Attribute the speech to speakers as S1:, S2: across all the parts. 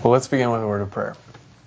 S1: Well, let's begin with a word of prayer.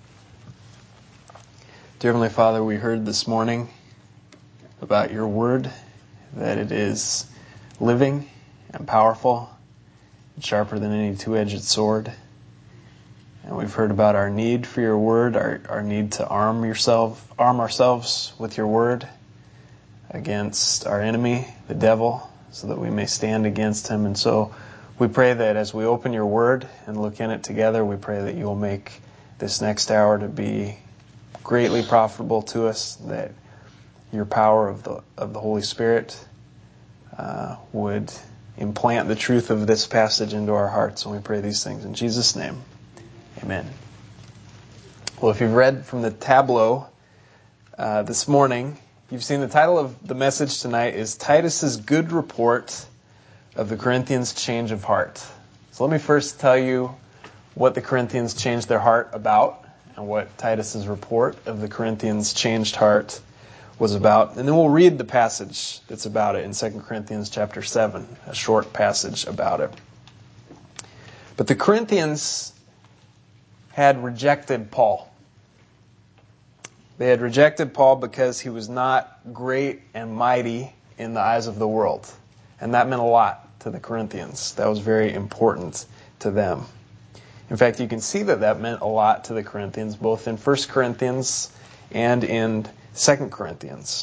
S1: Dear Heavenly Father, we heard this morning about your word, that it is living and powerful, and sharper than any two-edged sword. And we've heard about our need for your word, our need to arm ourselves with your word against our enemy, the devil, so that we may stand against him. And so we pray that as we open your word and look in it together, we pray that you will make this next hour to be greatly profitable to us, that your power of the Holy Spirit would implant the truth of this passage into our hearts. And we pray these things in Jesus' name. Amen. Well, if you've read from the tableau this morning, you've seen the title of the message tonight is Titus's Good Report of the Corinthians' Change of Heart. So let me first tell you what the Corinthians changed their heart about and what Titus's report of the Corinthians' changed heart was about. And then we'll read the passage that's about it in 2 Corinthians chapter 7, a short passage about it. But the Corinthians had rejected Paul. They had rejected Paul because he was not great and mighty in the eyes of the world. And that meant a lot to the Corinthians. That was very important to them. In fact, you can see that meant a lot to the Corinthians, both in 1 Corinthians and in 2 Corinthians.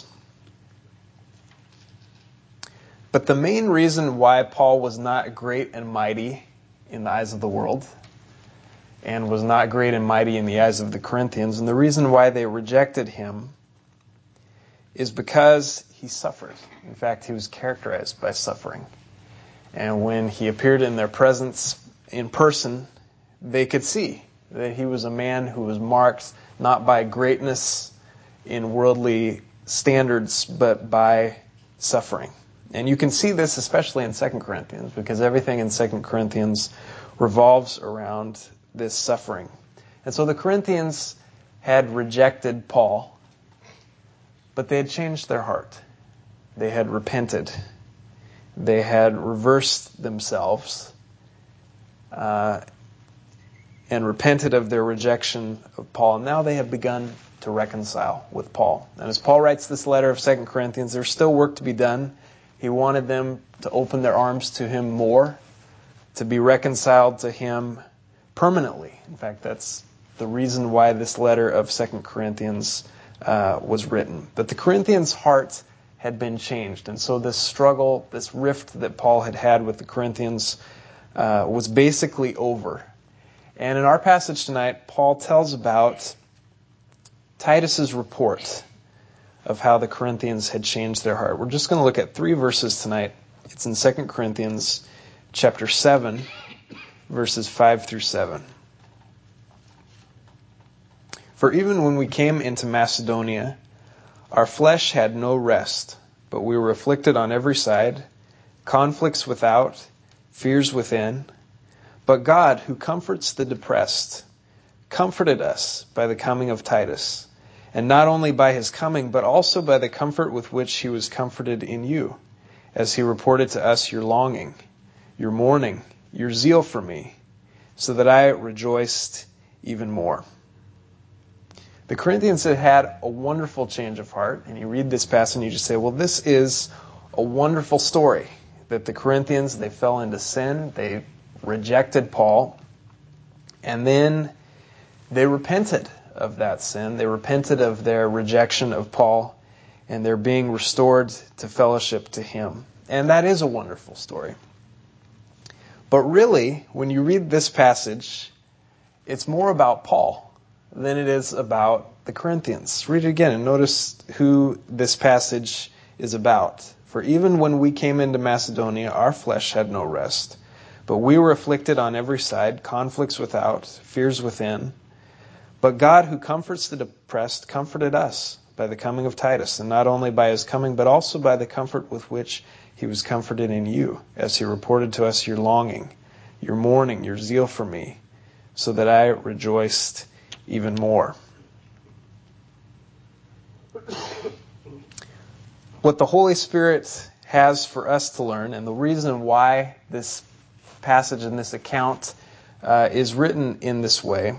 S1: But the main reason why Paul was not great and mighty in the eyes of the world and was not great and mighty in the eyes of the Corinthians, and the reason why they rejected him is because he suffered. In fact, he was characterized by suffering. And when he appeared in their presence in person, they could see that he was a man who was marked not by greatness in worldly standards, but by suffering. And you can see this especially in 2 Corinthians, because everything in 2 Corinthians revolves around this suffering. And so the Corinthians had rejected Paul, but they had changed their heart. They had repented. They had reversed themselves and repented of their rejection of Paul. Now they have begun to reconcile with Paul. And as Paul writes this letter of 2 Corinthians, there's still work to be done. He wanted them to open their arms to him more, to be reconciled to him permanently. In fact, that's the reason why this letter of 2 Corinthians was written. But the Corinthians' heart had been changed. And so this struggle, this rift that Paul had with the Corinthians was basically over. And in our passage tonight, Paul tells about Titus's report of how the Corinthians had changed their heart. We're just going to look at 3 verses tonight. It's in 2 Corinthians chapter 7, verses 5 through 7. For even when we came into Macedonia, our flesh had no rest, but we were afflicted on every side, conflicts without, fears within. But God, who comforts the depressed, comforted us by the coming of Titus, and not only by his coming, but also by the comfort with which he was comforted in you, as he reported to us your longing, your mourning, your zeal for me, so that I rejoiced even more. The Corinthians had had a wonderful change of heart, and you read this passage and you just say, well, this is a wonderful story, that the Corinthians, they fell into sin, they rejected Paul, and then they repented of that sin. They repented of their rejection of Paul, and they're being restored to fellowship to him. And that is a wonderful story. But really, when you read this passage, it's more about Paul than it is about the Corinthians. Read it again and notice who this passage is about. For even when we came into Macedonia, our flesh had no rest, but we were afflicted on every side, conflicts without, fears within. But God, who comforts the depressed, comforted us by the coming of Titus, and not only by his coming, but also by the comfort with which he was comforted in you, as he reported to us your longing, your mourning, your zeal for me, so that I rejoiced even more. What the Holy Spirit has for us to learn, and the reason why this passage and this account is written in this way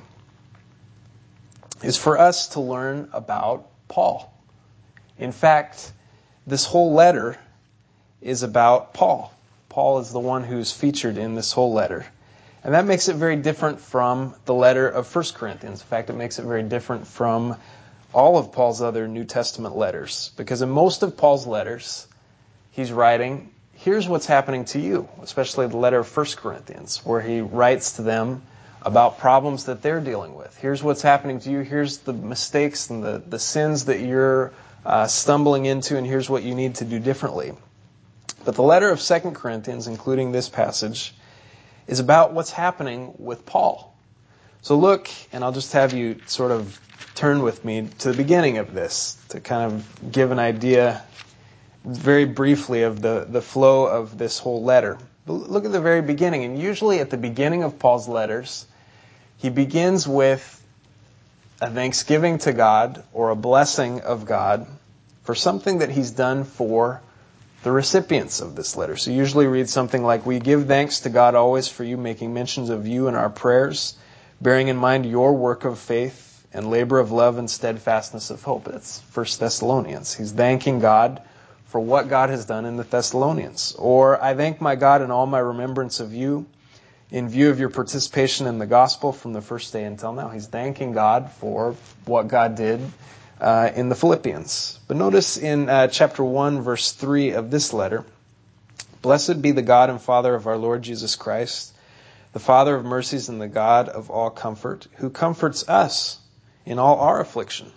S1: is for us to learn about Paul. In fact, this whole letter is about Paul. Paul is the one who's featured in this whole letter. And that makes it very different from the letter of 1 Corinthians. In fact, it makes it very different from all of Paul's other New Testament letters. Because in most of Paul's letters, he's writing, here's what's happening to you, especially the letter of 1 Corinthians, where he writes to them about problems that they're dealing with. Here's what's happening to you. Here's the mistakes and the sins that you're stumbling into, and here's what you need to do differently. But the letter of 2 Corinthians, including this passage, is about what's happening with Paul. So look, and I'll just have you sort of turn with me to the beginning of this to kind of give an idea very briefly of the flow of this whole letter. Look at the very beginning, and usually at the beginning of Paul's letters, he begins with a thanksgiving to God or a blessing of God for something that he's done for the recipients of this letter. So you usually read something like, we give thanks to God always for you, making mentions of you in our prayers, bearing in mind your work of faith and labor of love and steadfastness of hope. That's 1 Thessalonians. He's thanking God for what God has done in the Thessalonians. Or, I thank my God in all my remembrance of you, in view of your participation in the gospel from the first day until now. He's thanking God for what God did in the Philippians. But notice in chapter 1, verse 3 of this letter, blessed be the God and Father of our Lord Jesus Christ, the Father of mercies and the God of all comfort, who comforts us in all our affliction.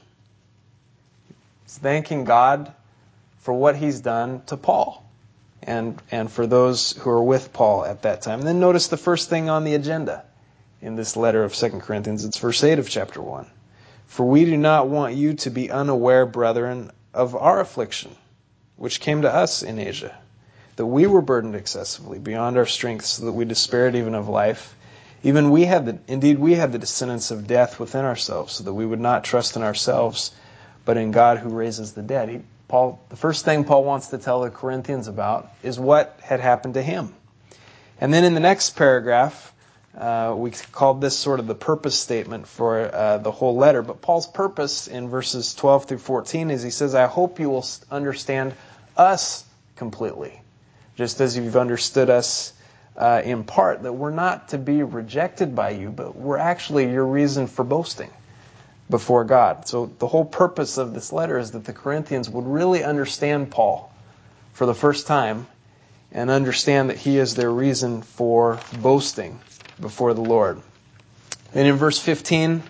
S1: He's thanking God for what he's done to Paul and for those who are with Paul at that time. And then notice the first thing on the agenda in this letter of 2 Corinthians. It's verse 8 of chapter 1. For we do not want you to be unaware, brethren, of our affliction, which came to us in Asia, that we were burdened excessively beyond our strength, so that we despaired even of life. Even we had the descendants of death within ourselves, so that we would not trust in ourselves, but in God who raises the dead. The first thing Paul wants to tell the Corinthians about is what had happened to him. And then in the next paragraph, we called this sort of the purpose statement for the whole letter. But Paul's purpose in verses 12 through 14 is he says, I hope you will understand us completely, just as you've understood us in part, that we're not to be rejected by you, but we're actually your reason for boasting before God. So the whole purpose of this letter is that the Corinthians would really understand Paul for the first time and understand that he is their reason for boasting before the Lord. And in verse 15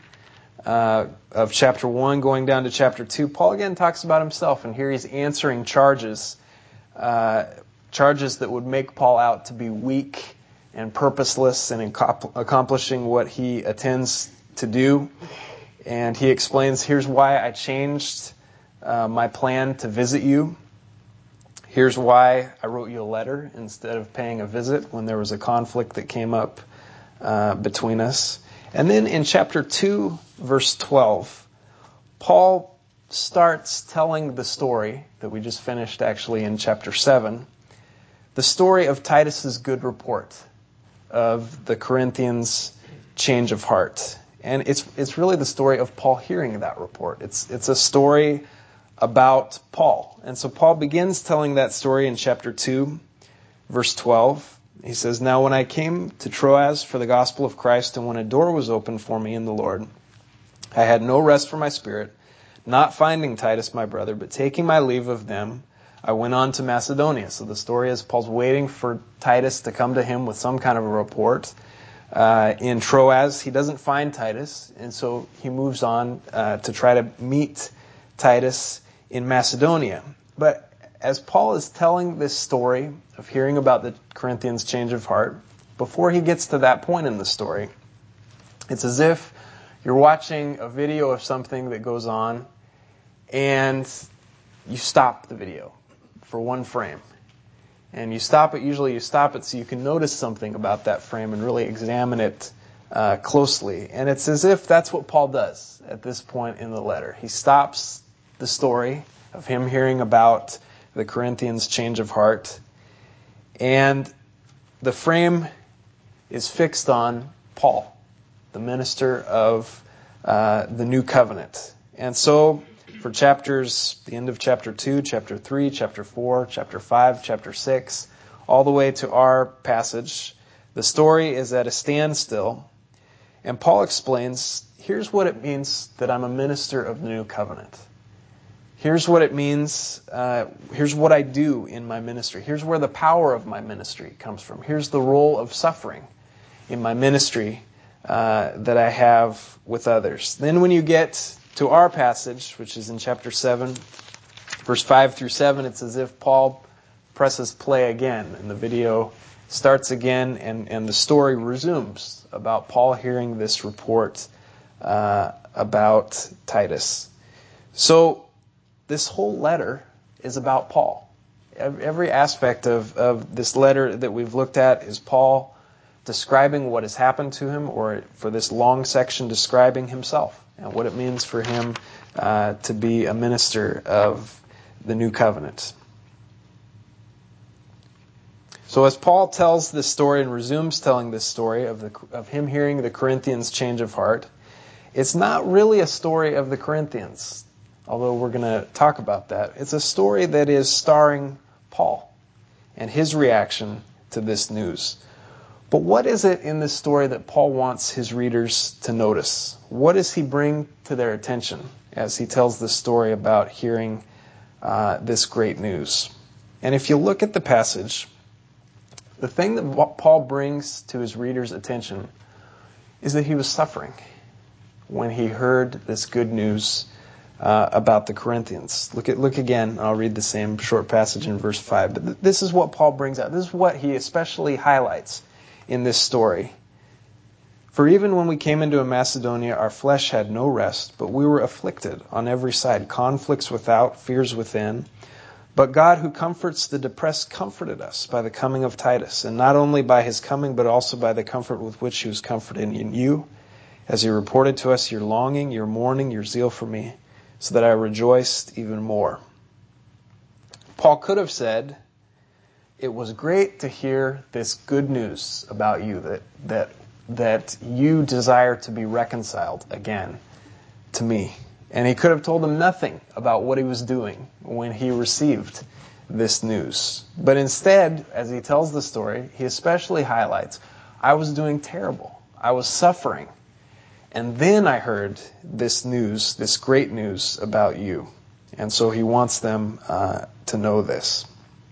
S1: of chapter 1, going down to chapter 2, Paul again talks about himself, and here he's answering charges that would make Paul out to be weak and purposeless in accomplishing what he intends to do. And he explains, here's why I changed my plan to visit you. Here's why I wrote you a letter instead of paying a visit when there was a conflict that came up between us. And then in chapter 2, verse 12, Paul starts telling the story that we just finished actually in chapter 7, the story of Titus's good report of the Corinthians' change of heart. And it's really the story of Paul hearing that report. It's a story about Paul. And so Paul begins telling that story in chapter 2, verse 12. He says, Now when I came to Troas for the gospel of Christ, and when a door was opened for me in the Lord, I had no rest for my spirit, not finding Titus my brother, but taking my leave of them, I went on to Macedonia. So the story is Paul's waiting for Titus to come to him with some kind of a report. In Troas, he doesn't find Titus, and so he moves on to try to meet Titus in Macedonia. But as Paul is telling this story of hearing about the Corinthians' change of heart, before he gets to that point in the story, it's as if you're watching a video of something that goes on, and you stop the video for one frame. And usually you stop it so you can notice something about that frame and really examine it closely. And it's as if that's what Paul does at this point in the letter. He stops the story of him hearing about the Corinthians' change of heart, and the frame is fixed on Paul, the minister of the new covenant. And so for the end of chapter 2, chapter 3, chapter 4, chapter 5, chapter 6, all the way to our passage, the story is at a standstill. And Paul explains, here's what it means that I'm a minister of the new covenant. Here's what it means, here's what I do in my ministry. Here's where the power of my ministry comes from. Here's the role of suffering in my ministry that I have with others. Then when you get to our passage, which is in chapter 7, verse 5 through 7, it's as if Paul presses play again, and the video starts again, and the story resumes about Paul hearing this report about Titus. So this whole letter is about Paul. Every aspect of this letter that we've looked at is Paul describing what has happened to him, or for this long section, describing himself and what it means for him to be a minister of the new covenant. So as Paul tells this story and resumes telling this story of him hearing the Corinthians' change of heart, it's not really a story of the Corinthians, although we're going to talk about that. It's a story that is starring Paul and his reaction to this news. But what is it in this story that Paul wants his readers to notice? What does he bring to their attention as he tells this story about hearing this great news? And if you look at the passage, the thing that Paul brings to his readers' attention is that he was suffering when he heard this good news about the Corinthians. Look again. I'll read the same short passage in verse 5. But this is what Paul brings out. This is what he especially highlights in this story. For even when we came into Macedonia, our flesh had no rest, but we were afflicted on every side, conflicts without, fears within. But God, who comforts the depressed, comforted us by the coming of Titus, and not only by his coming, but also by the comfort with which he was comforted in you, as he reported to us your longing, your mourning, your zeal for me, so that I rejoiced even more. Paul could have said, it was great to hear this good news about you, that you desire to be reconciled again to me. And he could have told them nothing about what he was doing when he received this news. But instead, as he tells the story, he especially highlights, I was doing terrible. I was suffering. And then I heard this news, this great news about you. And so he wants them to know this.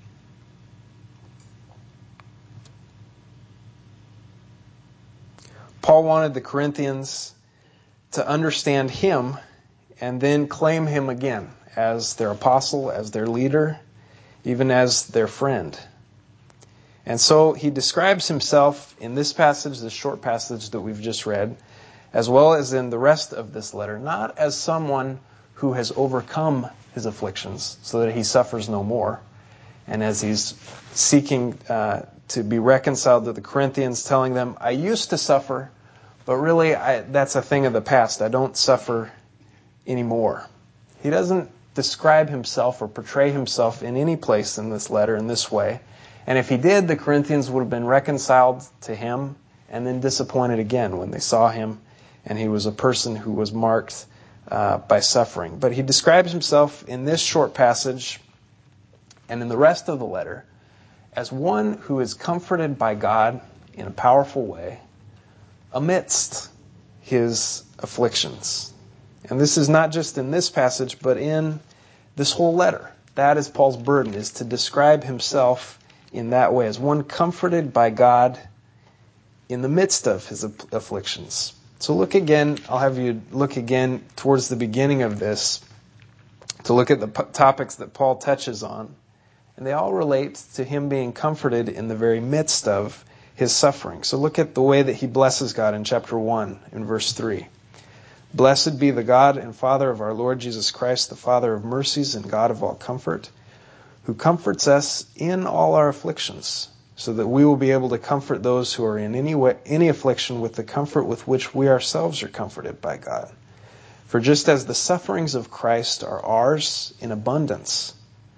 S1: Paul wanted the Corinthians to understand him and then claim him again as their apostle, as their leader, even as their friend. And so he describes himself in this passage, this short passage that we've just read, as well as in the rest of this letter, not as someone who has overcome his afflictions so that he suffers no more. And as he's seeking to be reconciled to the Corinthians, telling them, I used to suffer, but really that's a thing of the past. I don't suffer anymore. He doesn't describe himself or portray himself in any place in this letter in this way. And if he did, the Corinthians would have been reconciled to him and then disappointed again when they saw him and he was a person who was marked by suffering. But he describes himself in this short passage and in the rest of the letter as one who is comforted by God in a powerful way amidst his afflictions. And this is not just in this passage, but in this whole letter. That is Paul's burden, is to describe himself in that way, as one comforted by God in the midst of his afflictions. So look again, I'll have you look again towards the beginning of this to look at the topics that Paul touches on. And they all relate to him being comforted in the very midst of his suffering. So look at the way that he blesses God in chapter 1 in verse 3. Blessed be the God and Father of our Lord Jesus Christ, the Father of mercies and God of all comfort, who comforts us in all our afflictions, so that we will be able to comfort those who are in any affliction with the comfort with which we ourselves are comforted by God. For just as the sufferings of Christ are ours in abundance,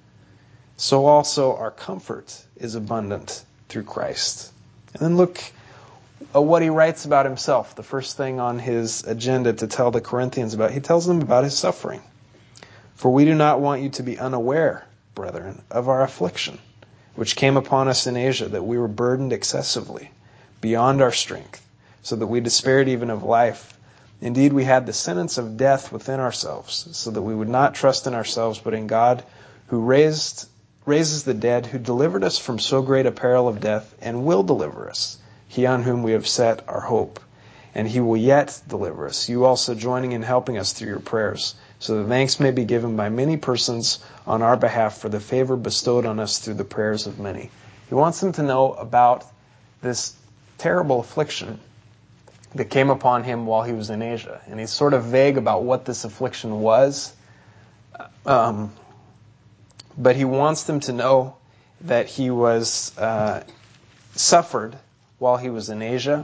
S1: so also our comfort is abundant through Christ. And then look what he writes about himself. The first thing on his agenda to tell the Corinthians about, he tells them about his suffering. For we do not want you to be unaware, brethren, of our affliction, which came upon us in Asia, that we were burdened excessively, beyond our strength, so that we despaired even of life. Indeed, we had the sentence of death within ourselves, so that we would not trust in ourselves, but in God, who raises the dead, who delivered us from so great a peril of death, and will deliver us, he on whom we have set our hope. And he will yet deliver us, you also joining in helping us through your prayers, so that thanks may be given by many persons on our behalf for the favor bestowed on us through the prayers of many. He wants them to know about this terrible affliction that came upon him while he was in Asia. And he's sort of vague about what this affliction was. But he wants them to know that he was suffered while he was in Asia.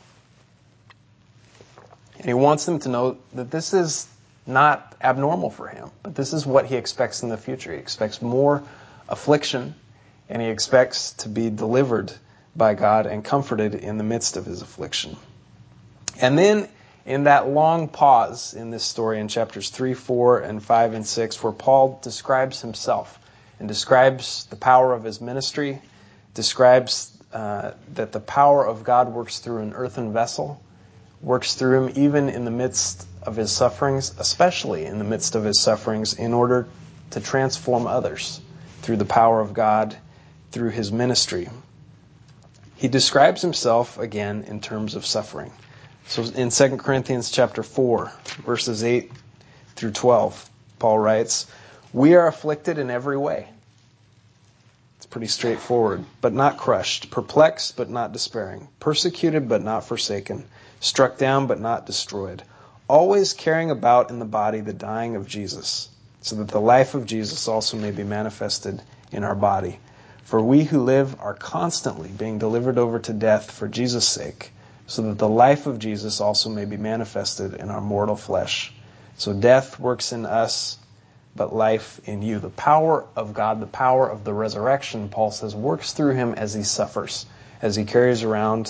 S1: And he wants them to know that this is not abnormal for him, but this is what he expects in the future. He expects more affliction, and he expects to be delivered by God and comforted in the midst of his affliction. And then in that long pause in this story in chapters 3, 4, and 5, and 6, where Paul describes himself and describes the power of his ministry, describes that the power of God works through an earthen vessel, works through him even in the midst of his sufferings, especially in the midst of his sufferings, in order to transform others through the power of God, through his ministry. He describes himself again in terms of suffering. So in 2 Corinthians chapter 4, verses 8 through 12, Paul writes, "We are afflicted in every way." It's pretty straightforward. "But not crushed, perplexed but not despairing, persecuted but not forsaken, struck down but not destroyed, always carrying about in the body the dying of Jesus, so that the life of Jesus also may be manifested in our body. For we who live are constantly being delivered over to death for Jesus' sake, so that the life of Jesus also may be manifested in our mortal flesh. So death works in us, but life in you." The power of God, the power of the resurrection, Paul says, works through him as he suffers, as he carries around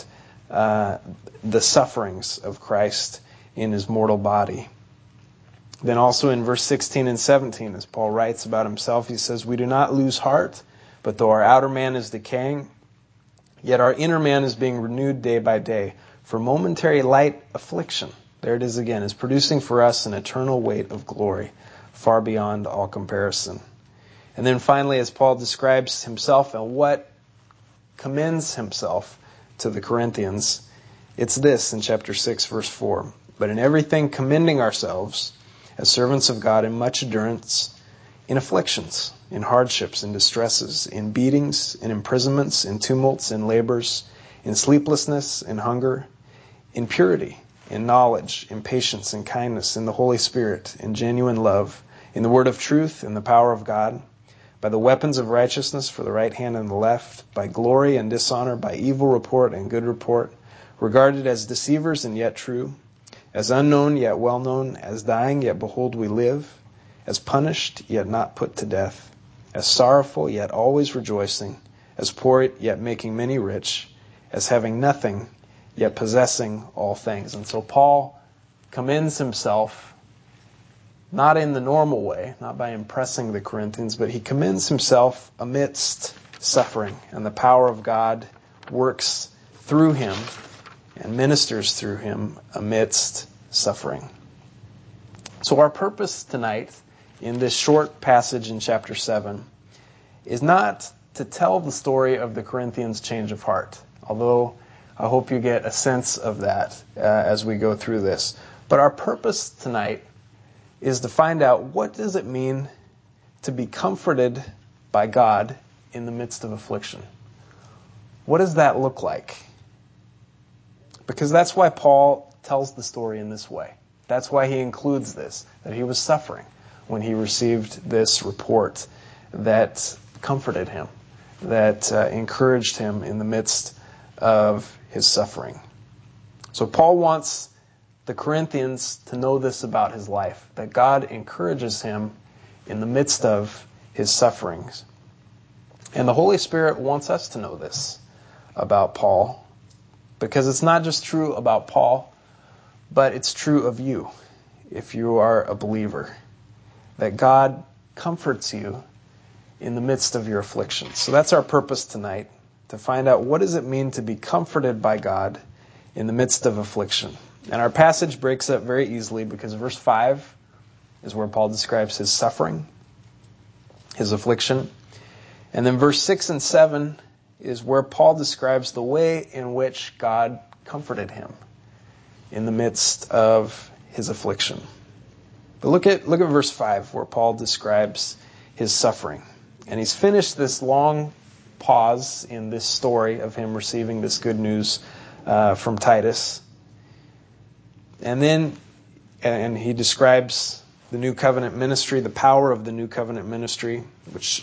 S1: the sufferings of Christ in his mortal body. Then also in verse 16 and 17, as Paul writes about himself, he says, "We do not lose heart, but though our outer man is decaying, yet our inner man is being renewed day by day. For momentary light affliction," there it is again, "is producing for us an eternal weight of glory, far beyond all comparison." And then finally, as Paul describes himself and what commends himself to the Corinthians, it's this in chapter 6, verse 4. "But in everything commending ourselves as servants of God in much endurance, in afflictions, in hardships, in distresses, in beatings, in imprisonments, in tumults, in labors, in sleeplessness, in hunger, in purity, in knowledge, in patience, in kindness, in the Holy Spirit, in genuine love, in the word of truth, in the power of God, by the weapons of righteousness for the right hand and the left, by glory and dishonor, by evil report and good report, regarded as deceivers and yet true, as unknown yet well known, as dying yet behold we live, as punished yet not put to death, as sorrowful yet always rejoicing, as poor yet making many rich, as having nothing yet possessing all things." And so Paul commends himself not in the normal way, not by impressing the Corinthians, but he commends himself amidst suffering, and the power of God works through him and ministers through him amidst suffering. So our purpose tonight in this short passage in chapter 7 is not to tell the story of the Corinthians' change of heart, although I hope you get a sense of that as we go through this. But our purpose tonight is to find out, what does it mean to be comforted by God in the midst of affliction? What does that look like? Because that's why Paul tells the story in this way. That's why he includes this, that he was suffering when he received this report that comforted him, that encouraged him in the midst of his suffering. So Paul wants the Corinthians to know this about his life, that God encourages him in the midst of his sufferings. And the Holy Spirit wants us to know this about Paul. because it's not just true about Paul, but it's true of you if you are a believer, that God comforts you in the midst of your affliction. So that's our purpose tonight, to find out what does it mean to be comforted by God in the midst of affliction. And our passage breaks up very easily because verse 5 is where Paul describes his suffering, his affliction. And then verse 6 and 7 is where Paul describes the way in which God comforted him in the midst of his affliction. But look at verse 5 where Paul describes his suffering. And he's finished this long pause in this story of him receiving this good news from Titus. And he describes the new covenant ministry, the power of the new covenant ministry, which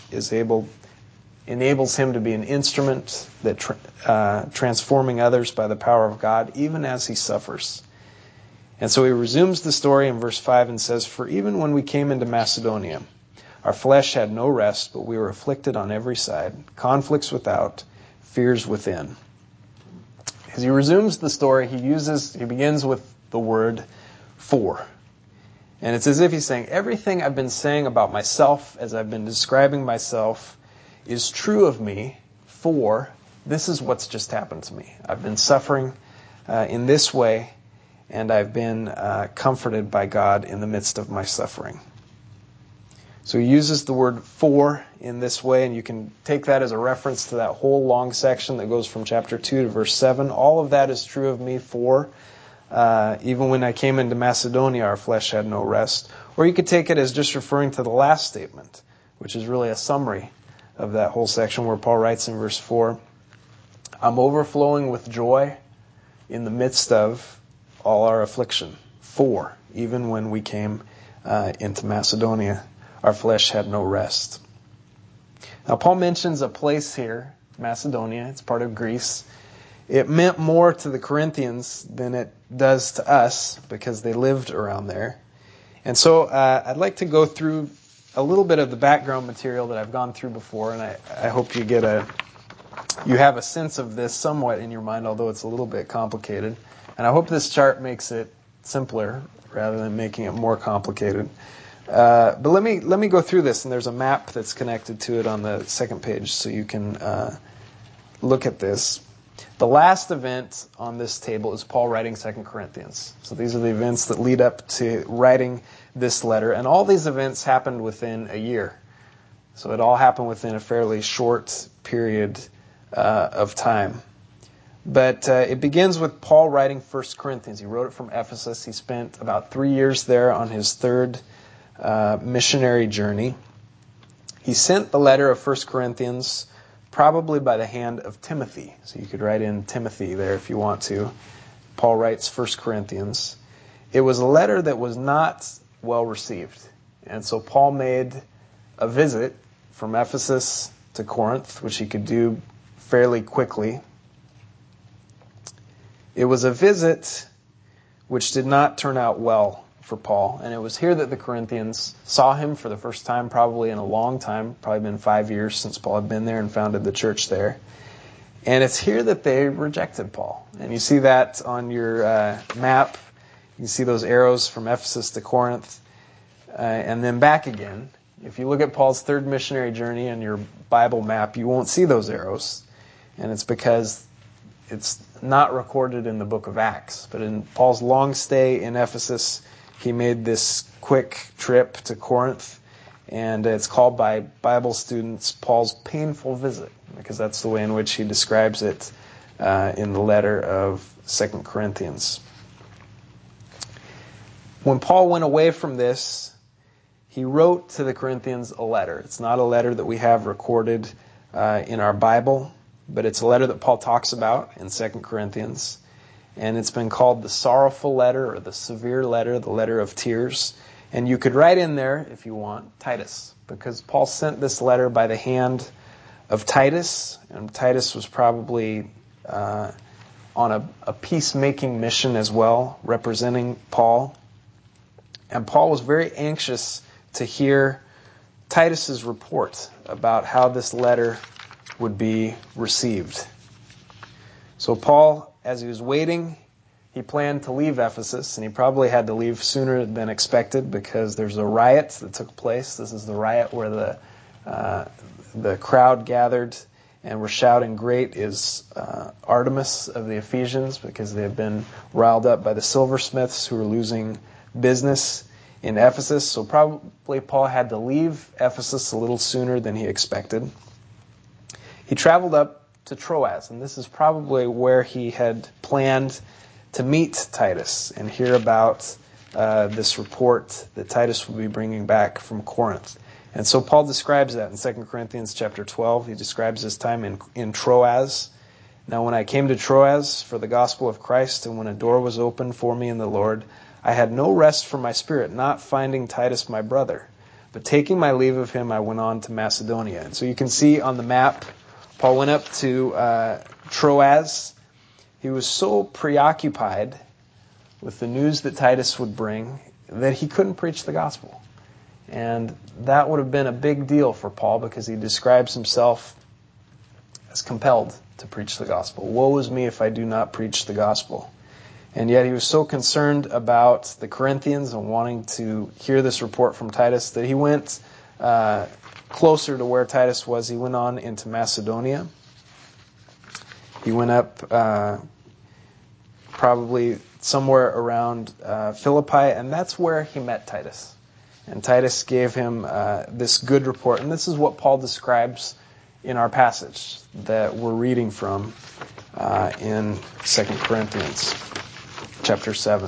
S1: enables him to be an instrument that transforming others by the power of God, even as he suffers. And so he resumes the story in verse 5 and says, "For even when we came into Macedonia, our flesh had no rest, but we were afflicted on every side, conflicts without, fears within." As he resumes the story, he begins with the word "for." And it's as if he's saying, everything I've been saying about myself, as I've been describing myself, is true of me, for this is what's just happened to me. I've been suffering in this way, and I've been comforted by God in the midst of my suffering. So he uses the word "for" in this way, and you can take that as a reference to that whole long section that goes from chapter 2 to verse 7. All of that is true of me, for even when I came into Macedonia, our flesh had no rest. Or you could take it as just referring to the last statement, which is really a summary of that whole section where Paul writes in verse 4, "I'm overflowing with joy in the midst of all our affliction. For even when we came into Macedonia, our flesh had no rest." Now Paul mentions a place here, Macedonia. It's part of Greece. It meant more to the Corinthians than it does to us because they lived around there. And so I'd like to go through a little bit of the background material that I've gone through before, and I hope you have a sense of this somewhat in your mind, although it's a little bit complicated. And I hope this chart makes it simpler rather than making it more complicated. But let me go through this, and there's a map that's connected to it on the second page, so you can look at this. The last event on this table is Paul writing 2 Corinthians. So these are the events that lead up to writing this letter, and all these events happened within a year. So it all happened within a fairly short period of time. But it begins with Paul writing 1 Corinthians. He wrote it from Ephesus. He spent about 3 years there on his third missionary journey. He sent the letter of 1 Corinthians probably by the hand of Timothy. So you could write in Timothy there if you want to. Paul writes 1 Corinthians. It was a letter that was not well received. And so Paul made a visit from Ephesus to Corinth, which he could do fairly quickly. It was a visit which did not turn out well for Paul. And it was here that the Corinthians saw him for the first time, probably in a long time, probably been 5 years since Paul had been there and founded the church there. And it's here that they rejected Paul. And you see that on your map. You see those arrows from Ephesus to Corinth, and then back again. If you look at Paul's third missionary journey on your Bible map, you won't see those arrows. And it's because it's not recorded in the book of Acts. But in Paul's long stay in Ephesus, he made this quick trip to Corinth, and it's called by Bible students Paul's painful visit, because that's the way in which he describes it in the letter of 2 Corinthians. When Paul went away from this, he wrote to the Corinthians a letter. It's not a letter that we have recorded in our Bible, but it's a letter that Paul talks about in 2 Corinthians. And it's been called the sorrowful letter or the severe letter, the letter of tears. And you could write in there, if you want, Titus, because Paul sent this letter by the hand of Titus. And Titus was probably on a peacemaking mission as well, representing Paul. And Paul was very anxious to hear Titus's report about how this letter would be received. So Paul as he was waiting, he planned to leave Ephesus, and he probably had to leave sooner than expected because there's a riot that took place. This is the riot where the crowd gathered and were shouting, "Great is Artemis of the Ephesians," because they had been riled up by the silversmiths who were losing business in Ephesus. So probably Paul had to leave Ephesus a little sooner than he expected. He traveled up to Troas, and this is probably where he had planned to meet Titus and hear about this report that Titus would be bringing back from Corinth. And so Paul describes that in 2 Corinthians chapter 12. He describes his time in Troas. "Now when I came to Troas for the gospel of Christ, and when a door was opened for me in the Lord, I had no rest for my spirit, not finding Titus my brother. But taking my leave of him, I went on to Macedonia." And so you can see on the map, Paul went up to Troas. He was so preoccupied with the news that Titus would bring that he couldn't preach the gospel. And that would have been a big deal for Paul because he describes himself as compelled to preach the gospel. "Woe is me if I do not preach the gospel." And yet he was so concerned about the Corinthians and wanting to hear this report from Titus that he went closer to where Titus was. He went on into Macedonia. He went up probably somewhere around Philippi, and that's where he met Titus. And Titus gave him this good report. And this is what Paul describes in our passage that we're reading from in 2 Corinthians chapter 7.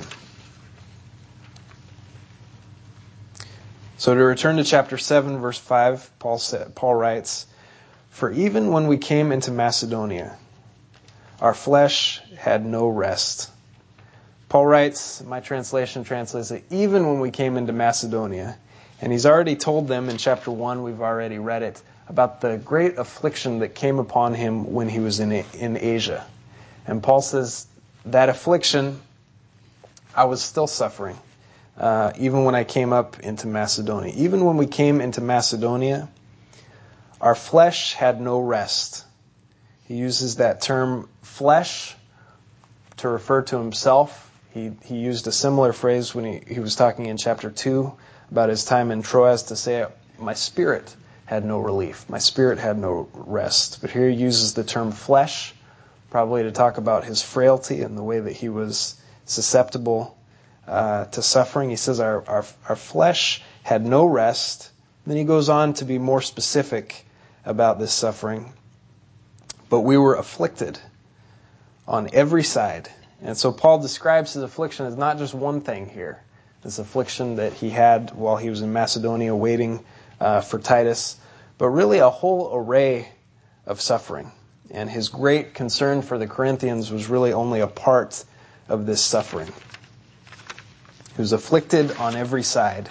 S1: So to return to chapter 7, verse 5, Paul writes, "For even when we came into Macedonia, our flesh had no rest." Paul writes, my translation translates it, even when we came into Macedonia. And he's already told them in chapter 1, we've already read it, about the great affliction that came upon him when he was in Asia. And Paul says, that affliction, I was still suffering, even when I came up into Macedonia. Even when we came into Macedonia, our flesh had no rest. He uses that term flesh to refer to himself. He used a similar phrase when he was talking in chapter 2 about his time in Troas to say, my spirit had no relief. My spirit had no rest. But here he uses the term flesh, probably to talk about his frailty and the way that he was susceptible to suffering. He says our flesh had no rest. Then he goes on to be more specific about this suffering. But we were afflicted on every side. And so Paul describes his affliction as not just one thing here. This affliction that he had while he was in Macedonia waiting for Titus, but really a whole array of suffering. And his great concern for the Corinthians was really only a part of this suffering. He was afflicted on every side.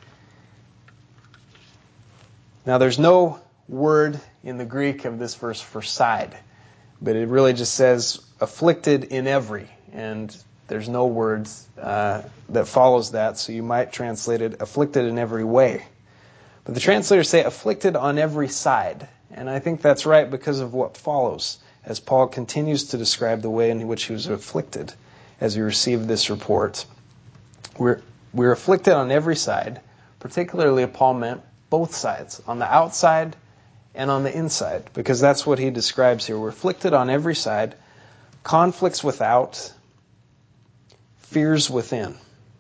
S1: Now there's no word in the Greek of this verse for side, but it really just says afflicted in every, and there's no words that follows that, so you might translate it afflicted in every way. But the translators say afflicted on every side, and I think that's right because of what follows, as Paul continues to describe the way in which he was afflicted as he received this report. We're afflicted on every side, particularly Paul meant both sides, on the outside and on the inside, because that's what he describes here. We're afflicted on every side, conflicts without, fears within.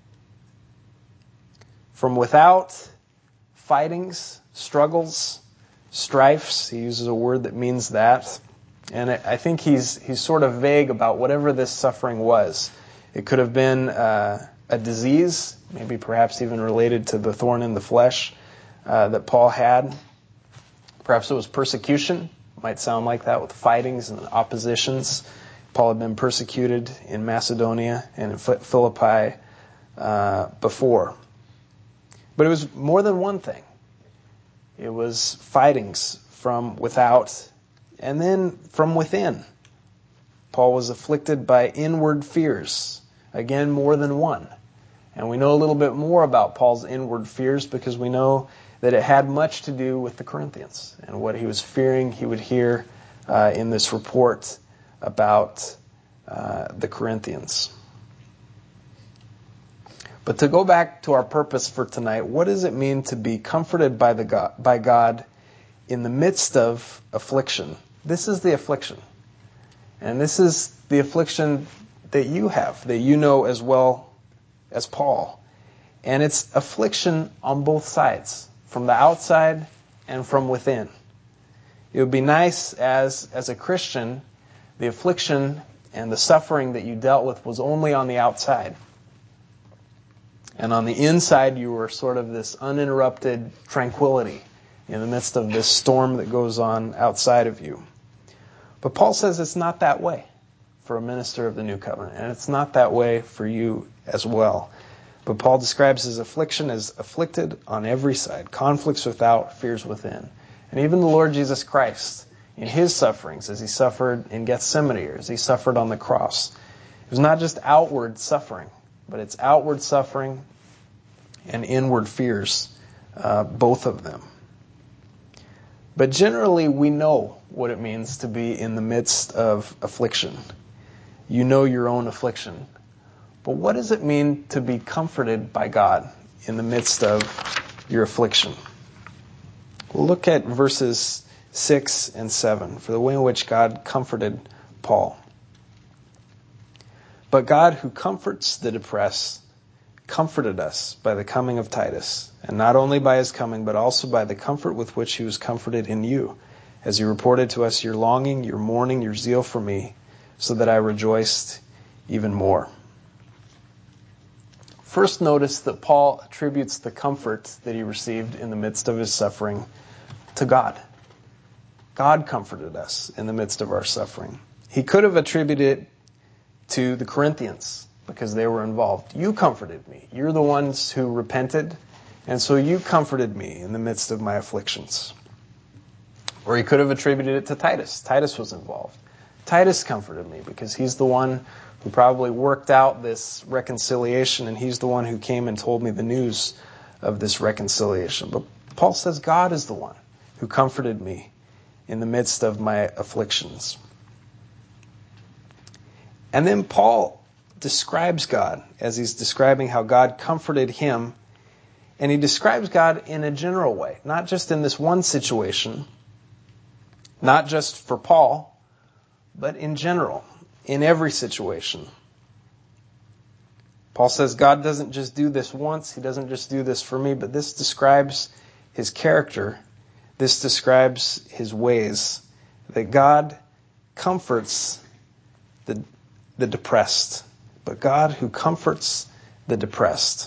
S1: From without, fightings, struggles, strifes. He uses a word that means that. And I think he's sort of vague about whatever this suffering was. It could have been a disease, maybe perhaps even related to the thorn in the flesh that Paul had. Perhaps it was persecution. Might sound like that with fightings and oppositions. Paul had been persecuted in Macedonia and in Philippi before. But it was more than one thing. It was fightings from without and then from within. Paul was afflicted by inward fears. Again, more than one. And we know a little bit more about Paul's inward fears because we know that it had much to do with the Corinthians and what he was fearing he would hear in this report about the Corinthians. But to go back to our purpose for tonight, what does it mean to be comforted by God in the midst of affliction? This is the affliction. And this is the affliction that you have, that you know as well as Paul. And it's affliction on both sides, from the outside and from within. It would be nice as a Christian, the affliction and the suffering that you dealt with was only on the outside. And on the inside, you were sort of this uninterrupted tranquility in the midst of this storm that goes on outside of you. But Paul says it's not that way for a minister of the New Covenant, and it's not that way for you as well. But Paul describes his affliction as afflicted on every side, conflicts without, fears within. And even the Lord Jesus Christ, in his sufferings, as he suffered in Gethsemane, or as he suffered on the cross, it was not just outward suffering, but it's outward suffering and inward fears, both of them. But generally, we know what it means to be in the midst of affliction. You know your own affliction. But what does it mean to be comforted by God in the midst of your affliction? We'll look at verses 6 and 7 for the way in which God comforted Paul. But God, who comforts the depressed, comforted us by the coming of Titus, and not only by his coming, but also by the comfort with which he was comforted in you, as he reported to us your longing, your mourning, your zeal for me, so that I rejoiced even more. First, notice that Paul attributes the comfort that he received in the midst of his suffering to God. God comforted us in the midst of our suffering. He could have attributed it to the Corinthians because they were involved. You comforted me. You're the ones who repented, and so you comforted me in the midst of my afflictions. Or he could have attributed it to Titus. Titus was involved. Titus comforted me because he's the one who probably worked out this reconciliation, and he's the one who came and told me the news of this reconciliation. But Paul says God is the one who comforted me in the midst of my afflictions. And then Paul describes God as he's describing how God comforted him, and he describes God in a general way, not just in this one situation, not just for Paul, but in general, in every situation. Paul says God doesn't just do this once, he doesn't just do this for me, but this describes his character, this describes his ways, that God comforts the depressed, but God who comforts the depressed.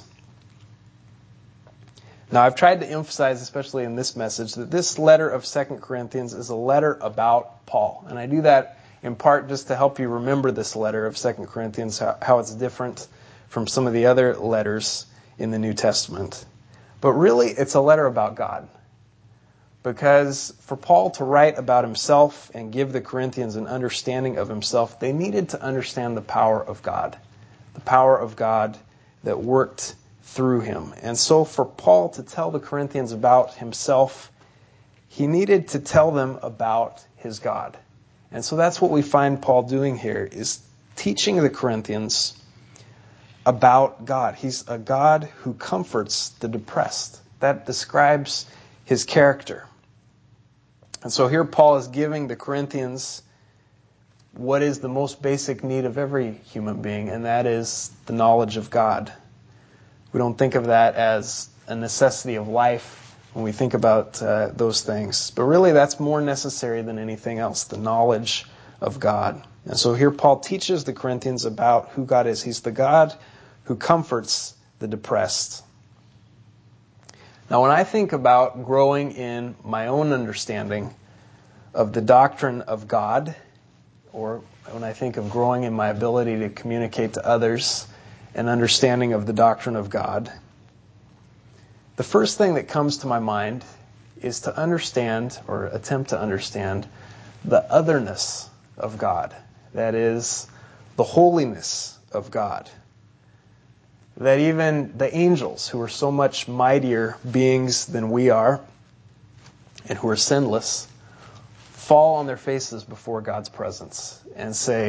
S1: Now, I've tried to emphasize, especially in this message, that this letter of 2 Corinthians is a letter about Paul. And I do that in part just to help you remember this letter of 2 Corinthians, how it's different from some of the other letters in the New Testament. But really, it's a letter about God. Because for Paul to write about himself and give the Corinthians an understanding of himself, they needed to understand the power of God. The power of God that worked through him. And so for Paul to tell the Corinthians about himself, he needed to tell them about his God. And so that's what we find Paul doing here, is teaching the Corinthians about God. He's a God who comforts the depressed. That describes his character. And so here Paul is giving the Corinthians what is the most basic need of every human being, and that is the knowledge of God. We don't think of that as a necessity of life when we think about those things. But really that's more necessary than anything else, the knowledge of God. And so here Paul teaches the Corinthians about who God is. He's the God who comforts the depressed. Now, when I think about growing in my own understanding of the doctrine of God, or when I think of growing in my ability to communicate to others an understanding of the doctrine of God, the first thing that comes to my mind is to understand, or attempt to understand, the otherness of God. That is, the holiness of God. That even the angels, who are so much mightier beings than we are, and who are sinless, fall on their faces before God's presence and say,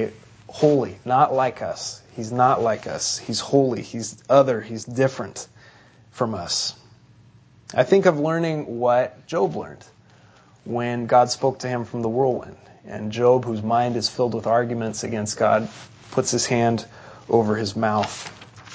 S1: holy, not like us. He's not like us. He's holy. He's other. He's different from us. I think of learning what Job learned when God spoke to him from the whirlwind. And Job, whose mind is filled with arguments against God, puts his hand over his mouth.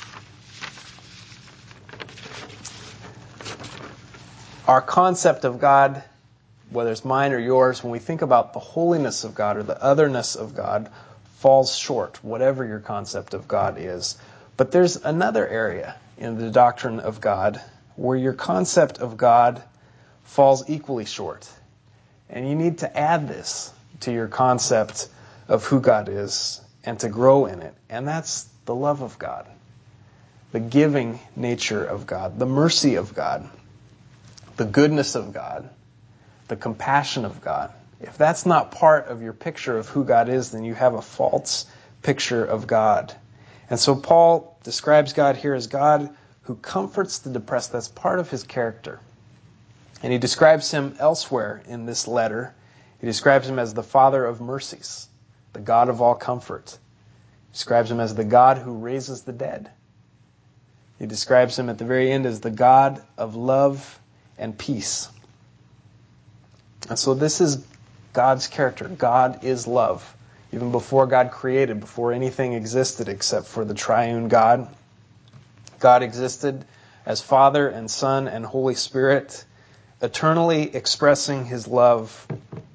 S1: Our concept of God, whether it's mine or yours, when we think about the holiness of God or the otherness of God, falls short, whatever your concept of God is. But there's another area in the doctrine of God where your concept of God falls equally short. And you need to add this to your concept of who God is and to grow in it. And that's the love of God, the giving nature of God, the mercy of God, the goodness of God, the compassion of God. If that's not part of your picture of who God is, then you have a false picture of God. And so Paul describes God here as God who comforts the depressed. That's part of his character. And he describes him elsewhere in this letter. He describes him as the Father of mercies, the God of all comfort. He describes him as the God who raises the dead. He describes him at the very end as the God of love and peace. And so this is God's character. God is love. Even before God created, before anything existed except for the triune God, God existed as Father and Son and Holy Spirit, eternally expressing his love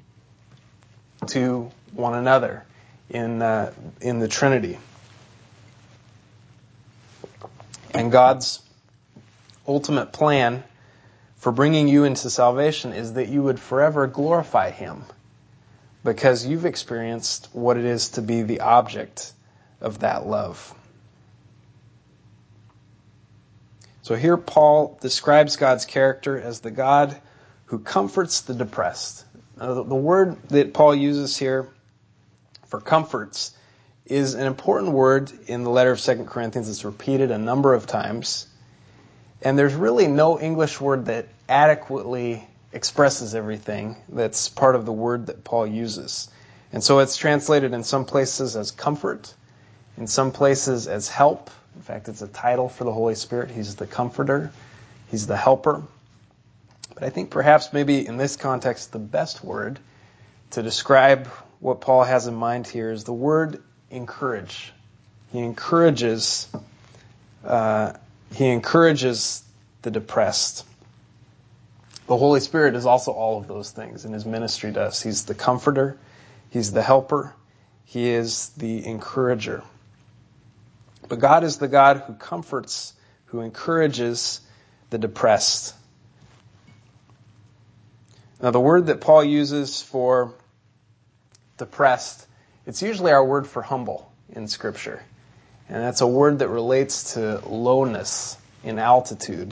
S1: to one another in the Trinity. And God's ultimate plan for bringing you into salvation is that you would forever glorify him, because you've experienced what it is to be the object of that love. So here Paul describes God's character as the God who comforts the depressed. Now, the word that Paul uses here for comforts is an important word in the letter of 2 Corinthians. It's repeated a number of times. And there's really no English word that adequately expresses everything that's part of the word that Paul uses. And so it's translated in some places as comfort, in some places as help. In fact, it's a title for the Holy Spirit. He's the comforter. He's the helper. But I think perhaps maybe in this context, the best word to describe what Paul has in mind here is the word encourage. He encourages the depressed. The Holy Spirit is also all of those things in his ministry to us. He's the comforter. He's the helper. He is the encourager. But God is the God who comforts, who encourages the depressed. Now, the word that Paul uses for depressed, it's usually our word for humble in Scripture. And that's a word that relates to lowness in altitude.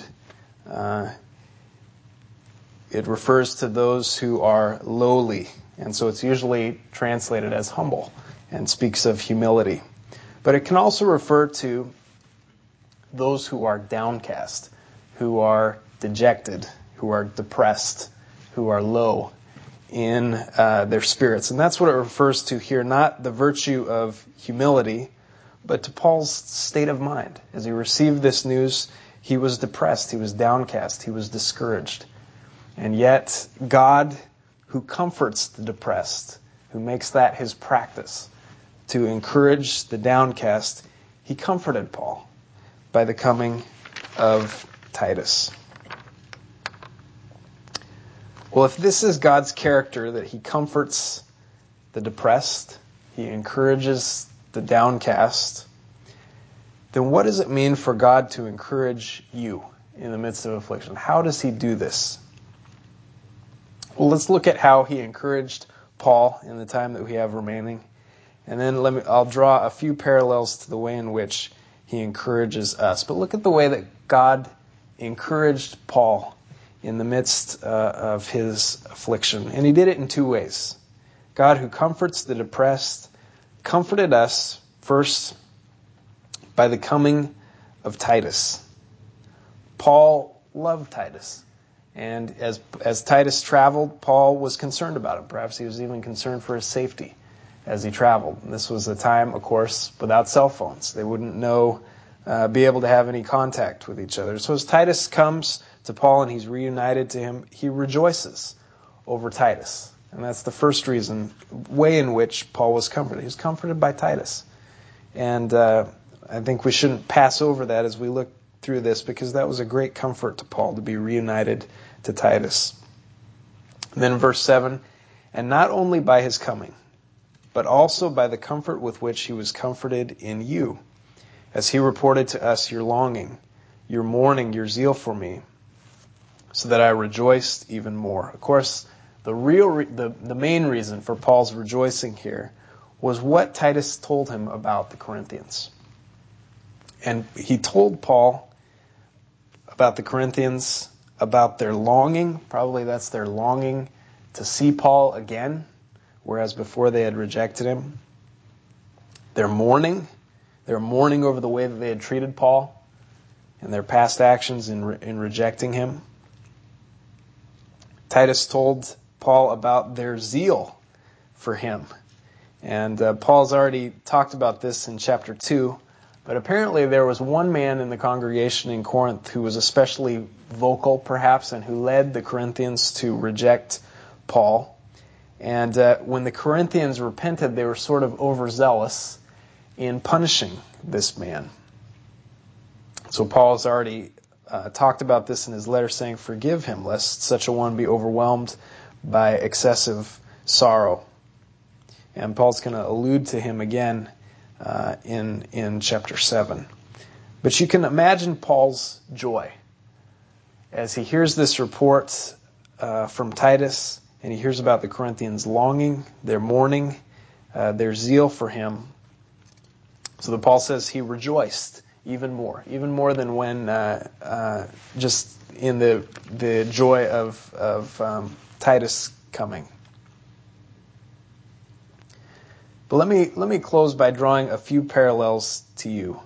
S1: It refers to those who are lowly. And so it's usually translated as humble and speaks of humility. But it can also refer to those who are downcast, who are dejected, who are depressed, who are low in their spirits. And that's what it refers to here, not the virtue of humility, but to Paul's state of mind. As he received this news, he was depressed, he was downcast, he was discouraged. And yet, God, who comforts the depressed, who makes that his practice, to encourage the downcast, he comforted Paul by the coming of Titus. Well, if this is God's character, that he comforts the depressed, he encourages the downcast, then what does it mean for God to encourage you in the midst of affliction? How does he do this? Well, let's look at how he encouraged Paul in the time that we have remaining. And then I'll draw a few parallels to the way in which he encourages us. But look at the way that God encouraged Paul in the midst of his affliction. And he did it in two ways. God, who comforts the depressed, comforted us first by the coming of Titus. Paul loved Titus. And as Titus traveled, Paul was concerned about him. Perhaps he was even concerned for his safety as he traveled. And this was a time, of course, without cell phones. They wouldn't be able to have any contact with each other. So as Titus comes to Paul and he's reunited to him, he rejoices over Titus. And that's the first way in which Paul was comforted. He was comforted by Titus. And I think we shouldn't pass over that as we look through this, because that was a great comfort to Paul to be reunited to Titus. And then in verse 7, and not only by his coming, but also by the comfort with which he was comforted in you, as he reported to us your longing, your mourning, your zeal for me, so that I rejoiced even more. Of course, the main reason for Paul's rejoicing here was what Titus told him about the Corinthians. And he told Paul about the Corinthians, about their longing. Probably that's their longing to see Paul again, whereas before they had rejected him. Their mourning. They were mourning over the way that they had treated Paul and their past actions in rejecting him. Titus told Paul about their zeal for him. And Paul's already talked about this in chapter 2. But apparently there was one man in the congregation in Corinth who was especially vocal, perhaps, and who led the Corinthians to reject Paul. And when the Corinthians repented, they were sort of overzealous in punishing this man. So Paul has already talked about this in his letter, saying, forgive him, lest such a one be overwhelmed by excessive sorrow. And Paul's going to allude to him again in chapter 7. But you can imagine Paul's joy as he hears this report from Titus, and he hears about the Corinthians' longing, their mourning, their zeal for him. So that Paul says he rejoiced even more than when just in the joy of Titus coming. But let me close by drawing a few parallels to you.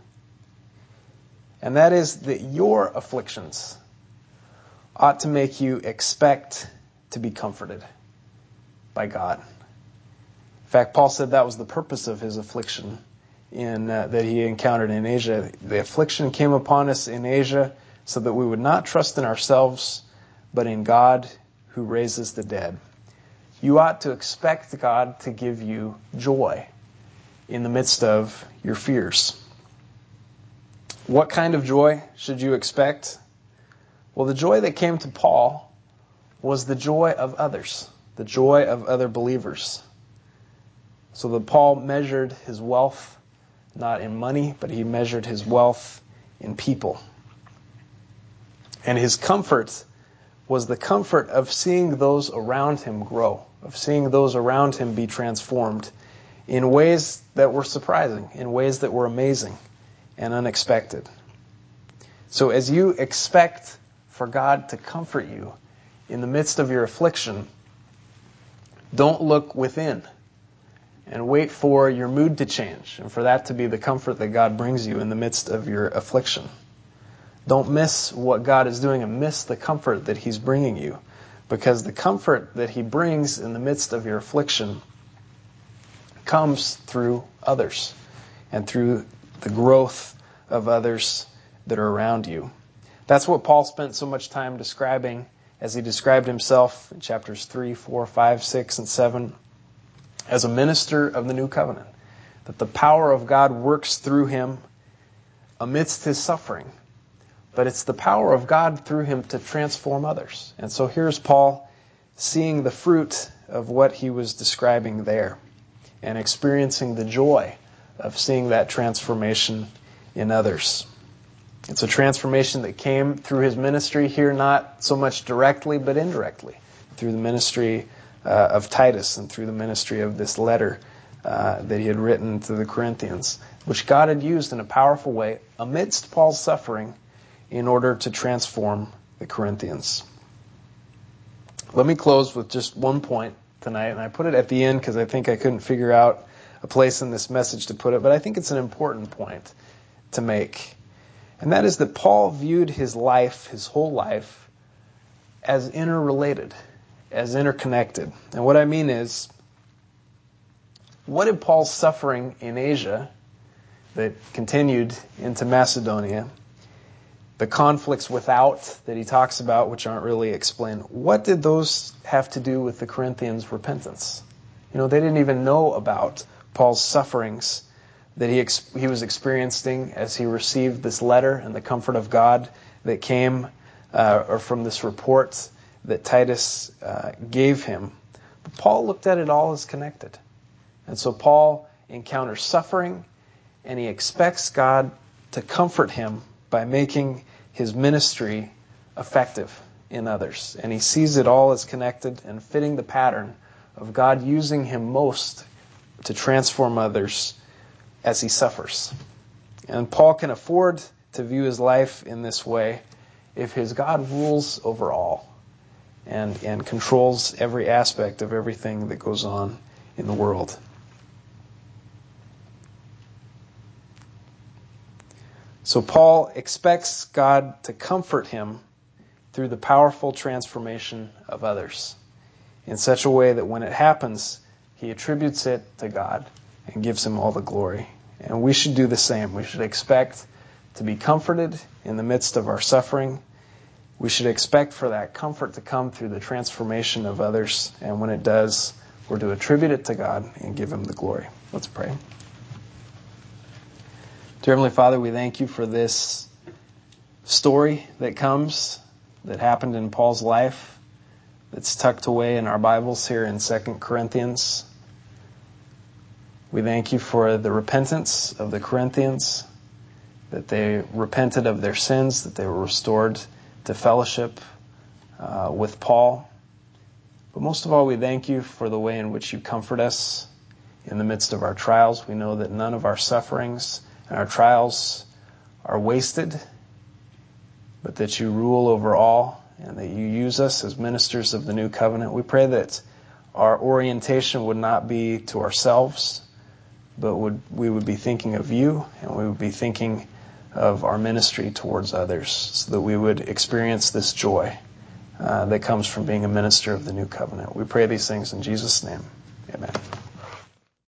S1: And that is that your afflictions ought to make you expect to be comforted by God. In fact, Paul said that was the purpose of his affliction that he encountered in Asia. The affliction came upon us in Asia so that we would not trust in ourselves, but in God who raises the dead. You ought to expect God to give you joy in the midst of your fears. What kind of joy should you expect? Well, the joy that came to Paul was the joy of others, the joy of other believers. So that Paul measured his wealth not in money, but he measured his wealth in people. And his comfort was the comfort of seeing those around him grow, of seeing those around him be transformed in ways that were surprising, in ways that were amazing and unexpected. So as you expect for God to comfort you in the midst of your affliction, don't look within and wait for your mood to change and for that to be the comfort that God brings you in the midst of your affliction. Don't miss what God is doing and miss the comfort that He's bringing you, because the comfort that He brings in the midst of your affliction comes through others and through the growth of others that are around you. That's what Paul spent so much time describing as he described himself in chapters 3, 4, 5, 6, and 7 as a minister of the new covenant. That the power of God works through him amidst his suffering. But it's the power of God through him to transform others. And so here's Paul seeing the fruit of what he was describing there and experiencing the joy of seeing that transformation in others. It's a transformation that came through his ministry here, not so much directly, but indirectly, through the ministry of Titus and through the ministry of this letter that he had written to the Corinthians, which God had used in a powerful way amidst Paul's suffering in order to transform the Corinthians. Let me close with just one point tonight, and I put it at the end because I think I couldn't figure out a place in this message to put it, but I think it's an important point to make. And that is that Paul viewed his life, his whole life, as interrelated, as interconnected. And what I mean is, what did Paul's suffering in Asia that continued into Macedonia, the conflicts without that he talks about, which aren't really explained, what did those have to do with the Corinthians' repentance? They didn't even know about Paul's sufferings that he was experiencing as he received this letter and the comfort of God that came or from this report that Titus gave him. But Paul looked at it all as connected. And so Paul encounters suffering, and he expects God to comfort him by making his ministry effective in others. And he sees it all as connected and fitting the pattern of God using him most to transform others as he suffers. And Paul can afford to view his life in this way if his God rules over all and controls every aspect of everything that goes on in the world. So Paul expects God to comfort him through the powerful transformation of others in such a way that when it happens, he attributes it to God and gives him all the glory. And we should do the same. We should expect to be comforted in the midst of our suffering. We should expect for that comfort to come through the transformation of others. And when it does, we're to attribute it to God and give him the glory. Let's pray. Dear Heavenly Father, we thank you for this story that happened in Paul's life, that's tucked away in our Bibles here in 2 Corinthians. We thank you for the repentance of the Corinthians, that they repented of their sins, that they were restored to fellowship with Paul. But most of all, we thank you for the way in which you comfort us in the midst of our trials. We know that none of our sufferings and our trials are wasted, but that you rule over all and that you use us as ministers of the new covenant. We pray that our orientation would not be to ourselves, but we would be thinking of you, and we would be thinking of our ministry towards others, so that we would experience this joy that comes from being a minister of the new covenant. We pray these things in Jesus' name. Amen.